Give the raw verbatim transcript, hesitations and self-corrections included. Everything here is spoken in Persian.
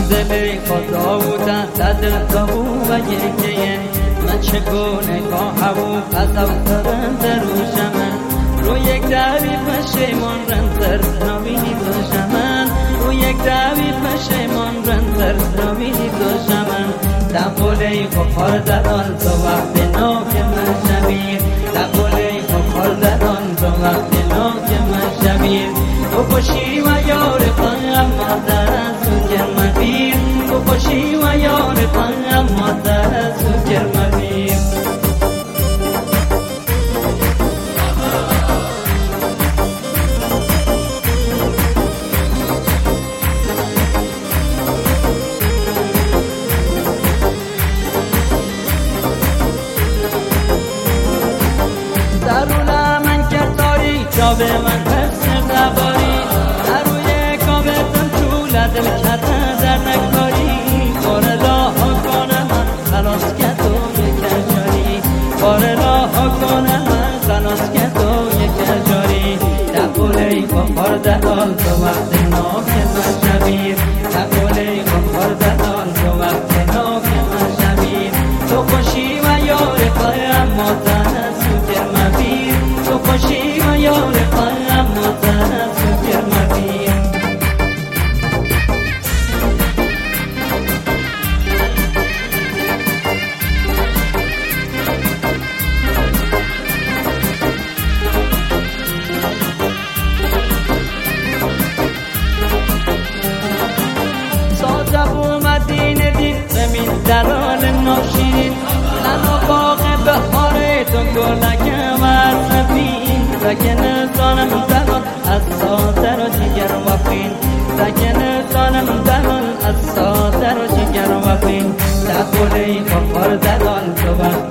دل خدا بودن دل تابو و یکیه من چگونه خواهم قصفترم در روشمن رو یک دوی پشیمان رنتر نامینی دوشمن رو یک دوی پشیمان رنتر نامینی دوشمن دقوله بخار دادان تو وقت ناک من شمیر دقوله بخار دادان تو وقت ناک من شمیر تو خوشی و یار قلم مادر از تو گرم بیر تو خوشی و یار قلم مادر از تو گرم بیر درون من کرداری جاب من پس نباری در روی کابتم چوله دل کردن در نکاری بارلا ها کنه من خلاص که تو یک جاری بارلا ها کنه من خلاص که تو یک جاری دقوله بخار دلال تو وقت ناک من شبیر دقوله بخار دلال تو وقت ناک من شبیر تو خوشی و یار قایم مادر تو خوشی و یار قلم مادر از تو گرم بیر ساده و مدینه دین زمین درال ناشین لنا باغ بهاره تو گلک ورزبین سکن سانم دلال از سادر و جگر و فین سکن سانم دلال از سادر و جگر و فین دقوله بخار دلال تو وقت